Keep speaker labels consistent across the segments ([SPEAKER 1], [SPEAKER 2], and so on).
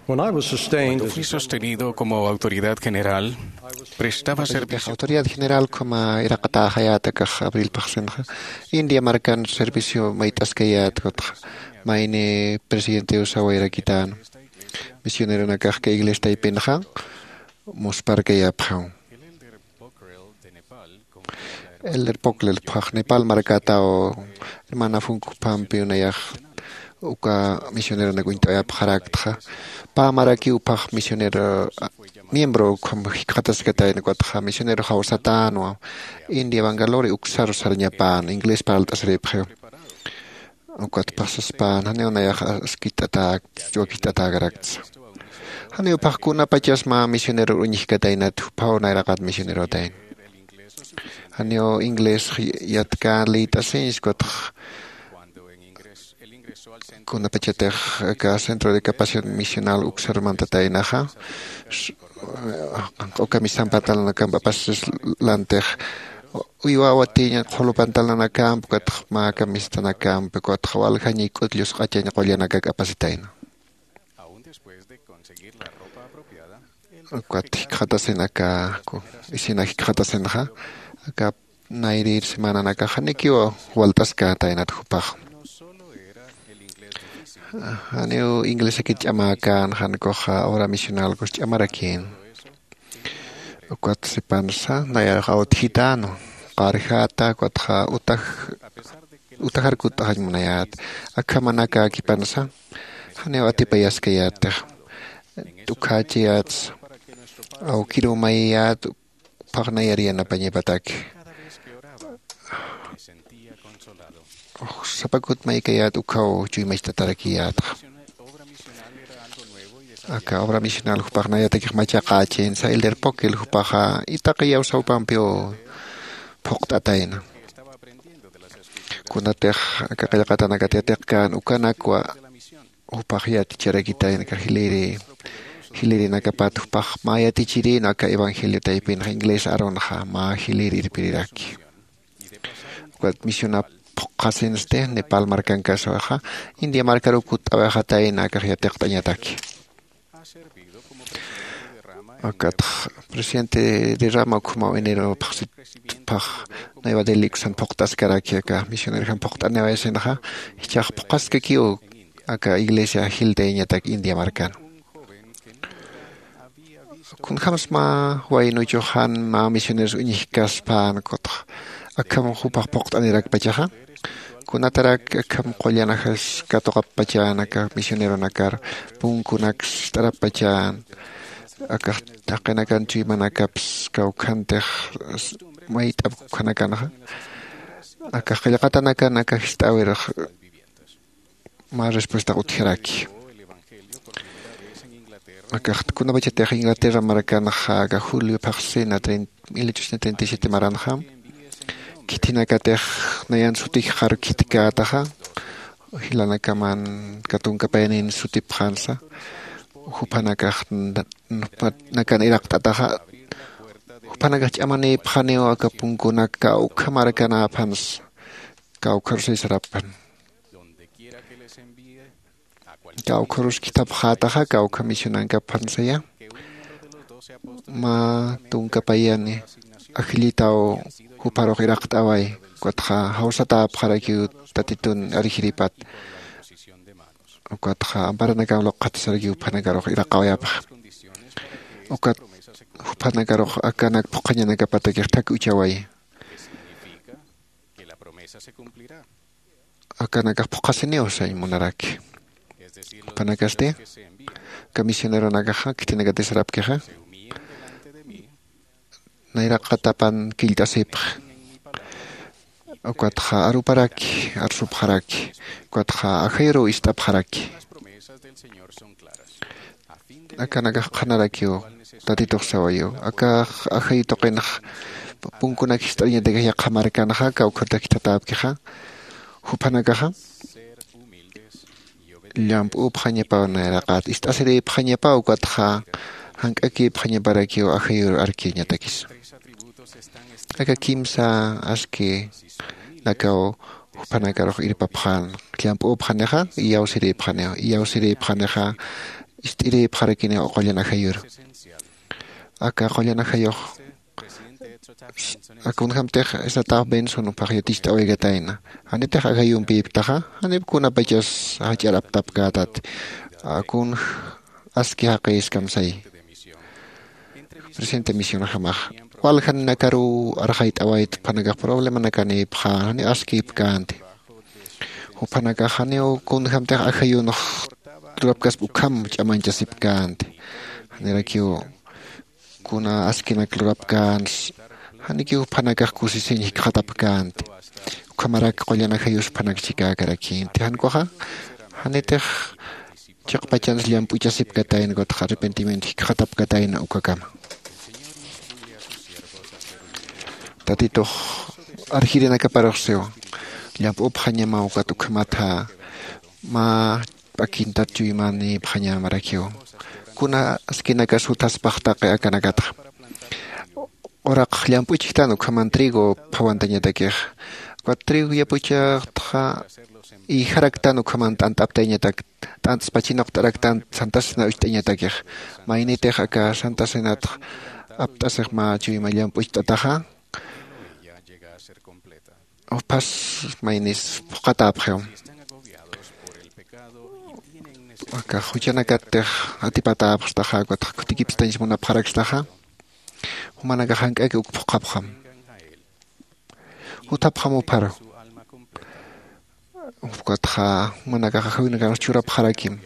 [SPEAKER 1] Cuando fui sostenido como autoridad general, prestaba servicio.
[SPEAKER 2] Autoridad general como era kata hayata ka abril paksenha India marcan servicio maitas kayat kotha maine presidente usawera kitan misionero na ka iglesia tai penha muspar kaya phau el poklel phak Nepal marcata o hermana funk pampio na ya uka misionero na kuinta ya pharakta pa maraki upah misionero miembro como katas kata en kotha misionero hausatano India Bangalore uksar sarnya pan inglés para altas repre ukat pasas pan haneo na ya skitata jokitata garakt haneo pakuna pachas ma misionero unih kata ina tu pau na rakat misionero tain haneo inglés yatka lita sins kot kuna pachater ka centro de capacidad misional uksar mantata inaha o camisán pantalón na camp pasas lanter uiwa watinya kholo pantalón na camp kat ma camista na camp kot khwal khani kotlios qachanya qolyana ka capacitaina kat khatasena ka ko isina khatasena ka nairir semana na ka khanikio vueltas ka tainat khupah aneo inglés que chamakan han coja ahora misional cos chamarakin cuat se pansa na ya gitano qarjata cuatja utajar kutah munayat akamanaka ki pansa haneo atipayas kayat tukhachiat au kirumayat pagnayaria na panyepatak sapakut may kayat ukaw chuy may tatarakiyat aka obra misional hupak na yatak machaqachin sa elder pokil hupaka itakayaw sa upampio poktatain kunatek kakayakatan nagatetek kan ukanakwa hupakyat charakitain ka hiliri nakapat hupak maya tichiri naka evangelio taipin ingles aron ha ma hiliri piriraki kuat misionap Qasin este Nepal marcan caso aja India marca ukut abaja taina ka yatek tañataki akat presidente de rama kuma enero paxit pax naiva delik san poktas karaki ka misionero han pokta neva esenja ichaq pokas ke kiu aka iglesia hildeña tak India marcan kun khams ma waino johan ma misioneros unikas pan kot akam khupaq pokta nirak pachaja kunatarak kam qolyana khas katoqa pachana ka misionero nakar punkunak stara pachan aka taqena kan chi manakaps ka khante mait ab khana kana aka khilqatana kana ka stawir ma respuesta utjeraki aka kuna bachete Inglaterra marcana ga julio paxena 1837 maranham kitina kateh nayan sutik har kitka taha hilana kaman katun kapainin sutip khansa hupanaka nakan irak tataha hupanaka chamane phaneo akapungkuna ka ukhamarkana phans ka ukharse sarapan ka ukharus kitab khataha ka ukhamisyonan ka phansaya ma tungka payani akhilitao huparo iraqt away kuatja hausata pharaki tatitun arihiripat kuatja ambaranaka loqat sargi upanagaro iraqawaya ukat upanagaro akanak puqañanaka pataki tak uchaway akanak puqasineo say munaraki upanakaste kamisionero nagaja kitinagate sarapkeja nairaqatapan kiltasip kuatja aruparaki arsupharaki kuatja ajero istapharaki akanaga qanarakio tatitoq sawayo aka ajito qenaj punkunak historia de ya qamarkanaja ka ukhatak tatapkeja hupanakaja lamp uphañapa naraqat istasere phañapa kuatja hank'aki phañaparakio ajero arkiñatakis aka kimsa aski nakao panakaro irpaphan kiampo phaneja iau sire phaneo iau sire phaneja istiri pharakine oqollana hayur aka qollana hayoq akun hamtej esata Benson upajyatista oigataina anitej agayun piptaja anip kuna pachas hacharaptap gatat akun aski haqis kamsay presidente misión jamaj walhan nakaru arhait await panaga problema nakani phani aski pkante upanaga haneo kun hamtej agayun Trapkas bukam chamancha sipkante nerakio kuna askina klurapkan hanikio panagak kusisin hikatapkante kamarak qollana hayus panag chika karakinti hankoha hanitej chaqpachans liampucha sipkatain got arrepentimiento hikatapkatain ukakama tatito arhirena kaparoxeo liampu phanyama ukatukmata ma pakinta tuimani phanya marakio kuna askina kasutas pahtaqa akanagata ora qliampu chiktano khaman trigo phawantaña takej trigo yapucha tha y haraktano khaman tantaptaña tak tant spachinoq taraktan santasna usteña takej mainite aka santasenat aptasej ma chuima liampu tataja opas mainis qatapkheo aka huchanakatej atipata apstaja got tikipstañis muna pharakstaja humanaga hank'aki ukphuqapqam utapqamu paro ukatja humanaga hawinaga churap harakim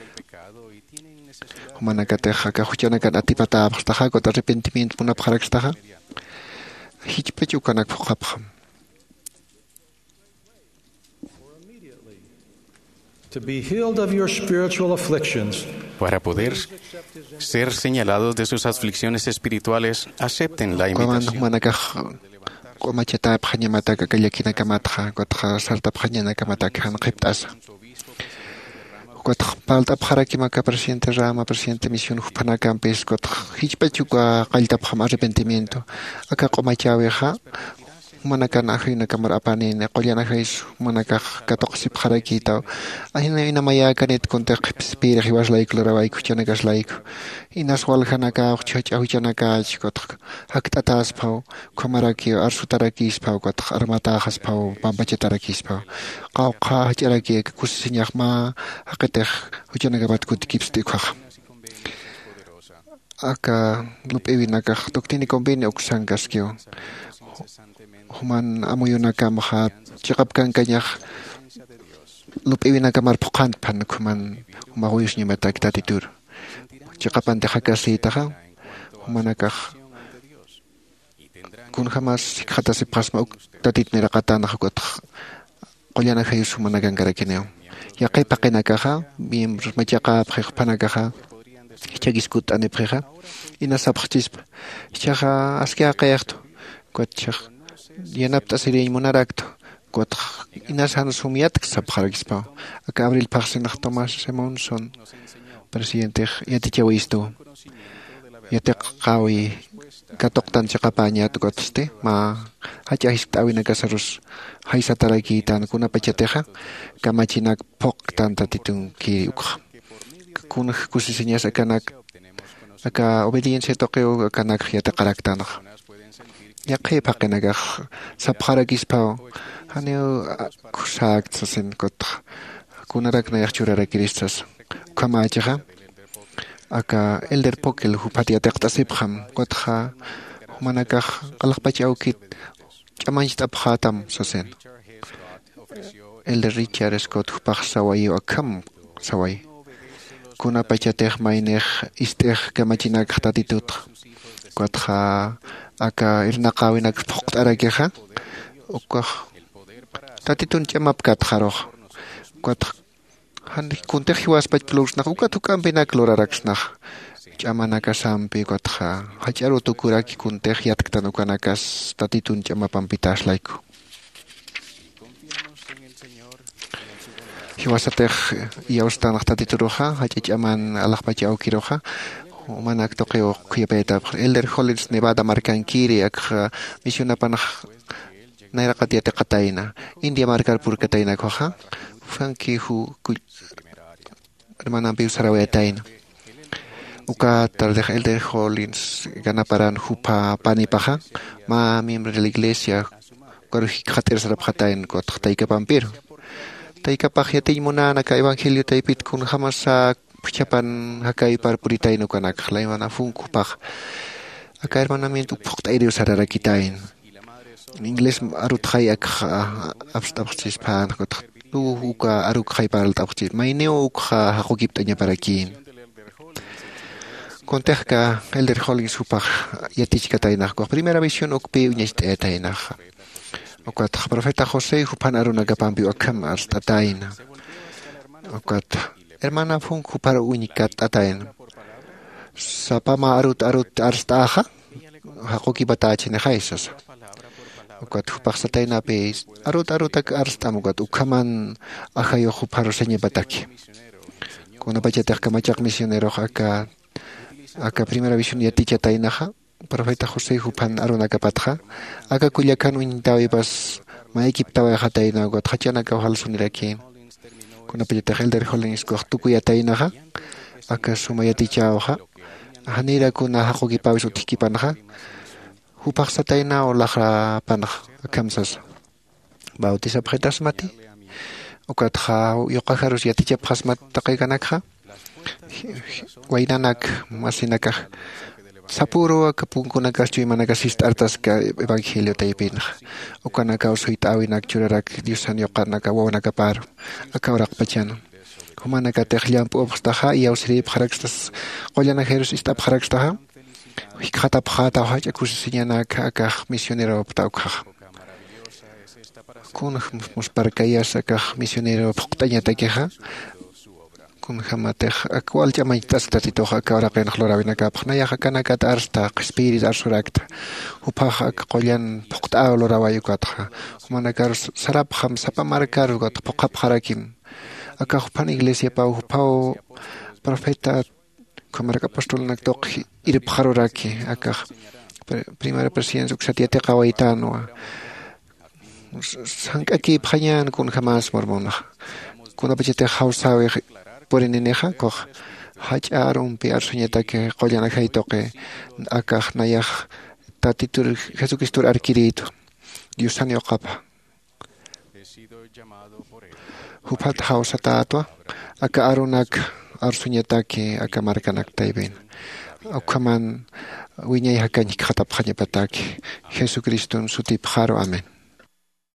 [SPEAKER 2] humanaga teja ka huchanaga atipata apstaja got arrepentimiento muna pharakstaja hichpechu kanak phuqapqam
[SPEAKER 3] to be healed of your spiritual afflictions.
[SPEAKER 1] Para poder ser señalados de sus aflicciones espirituales, acepten la invitación.
[SPEAKER 2] Presidente Rama, presidente misión Panacamp, Hichpachuca, Caltapam arrepentimiento. Acá Comachaveja, Manacana, una cámara pani, Necoliana Hayes, Manaca, Catoxip Harakita, Ahina Maya Canet contact Spirit, he was like Loravai, Kuchanagas like, Inaswal Hanaka, Church Ahujanaka, got Haktatas Pau, Komaraki, Arsutaraki Pau, got Armatajas Pau, Bambachetarakis Pau, Kauka, Jaraki, Kusinyakma, Hakatech, Hujanagabat could keep stick. Aka, Lupewinaka, Doctini Combine Oxangaskio. Human amuyuna kamha chikapkan kanyah lupewina kamar pukant pan kuman humahuyus ni matak tatitur chikapan te hakasi taha humanakah kun hamas khatasi pasma tatit nirakatan hakot qolyana hayus humanagan karakineo yaqay paqinakaha bim machaka phpanakaha chagiskut ane pheja inasabkhtis chaha askia qayaqto kwatchah Yanapta sería monaracto. Cuatro inasan sumiat sabhargispa. Acá abril parsenach Tomás Simonson, presidente yatichawisto. Yatekawi katoktan chakapaña tukotste ma hachahistawina nakasarus haisataraki tan kuna pachateja kamachinak poktan tatitun kiriuk. Kun kusiseñas akanak aka obediencia tokeo akanak yatekaraktanach. Yaqay paqinagaq sapqarakispao haneo kusaqtsasin kot kunaraknayaq churarakiristas kamachaqa aka elder pokel hupatiataqtasipqam kotqa humanakaq qalaqpachawkit ch'amanchitapqatam sasen elder Richard Scott hupaq sawayo akam saway kunapachatej mainej istej kamachinakaq tatitut kotqa aka irnaqawinak phuqt'arakiqa ukaq tatitun ch'amapkat qaroq kwataq hanik kuntej hiwaspach plursnaq ukatukampinak loraraksnaq ch'amanakasampi kwatqa hach'aru tukuraki kuntej yatktanukanakas tatitun ch'amapampitaslayku hiwasatej yawstanaq tatituruqa hach'ach'aman alaqpacha awkiruqa Manak Tokyo Kuyapeta, Elder Hollins Nevada Marcankiri, ak Missionapanach Nairakatia Kataina, India Marcar Purkataina Koha, Funky who Hermana Piusarawetain, Uka el de Hollins ganaparan Jupa Panipaja, ma miembro de la iglesia, Corujikater Saraphatain kot Taika Pampir. Taika Pajiati Munana ka Evangelio Taipit kun Hamasa Chapan Hakai par Puritain Ukanak, Laimana Funkupach. Acá hermanamiento Puktairi Sararakitain. En inglés Arutjai ak abstabchis pan kot uka Arukjai par tabchis. Maineo ukha Hakukiptaña para aquí. Contejka Elder Hollins Upach Yatichka Tainach. Primera visión ukpi uñeste Tainach. Okat profeta José Jupan Aruna Kapampi Akam Arstatain. Okat hermana Funku para unikat Atain. Sapama arut arstaha Hakoki Batachine Haisas. Okat Hupach Sataina Pays arut ak arstamugat Ukaman Ahayo Huparo Señe Bataki. Kuna Bachater Kamachak misionero Aka primera visión Yaticha Tainaja, profeta José Jupan Aruna Kapatja, Aka Kuyakan Uintawibas, Maekip Tawajataina, Gotachana Kauhalsuniraki, Kuna Payata Helder Hollins Kortukuya Tainaja, Aka Sumayaticha Oja, Hanira Kuna Hakoki Pawis Utikipanaja, Hupach Sataina o Laja Panaj, Akamsas, Bautiza Pretas Mati, Okatja Yokajarus Yaticha Prasmat Takaiganakha. Wainanak masinakah sapuro kapunkunakas chuimanakas artas ka evangelio taipin ukanaka usuitawinak churarak diusan yoqanaka wawanaka par akawrak pachano humanaka tehliampu obstaha y ausri pharakstas qollana jerus istap pharakstas hikata phata haja kusiñanak akah misionero optaukha kun musparkayas akah misionero phqtaña takeha kun hamatech akwal chamaitas tatitoja akawra pen khlorawina kapkhna kanaka arsta spirit arsurakta upaha qollan puqta lorawayukatha humanakar sarap kham sapamarkar got puqap kharakim akahpan iglesia pau profeta komarka apostol naktok ir pharoraki akah primera presidencia uksatiate qawaitano sankaki phayan kun jamás mormona kun apachete hausawe por eneja koch hacharon piar suñeta que qollana haitoque akah nayah tatitur Jesucristo arquirito diusanio qapa hupat hausatatua aka arunak arsuñeta que aka markanak taiben akaman wiñay hakan khatap khanya pataki Jesucristo sutip kharo amen.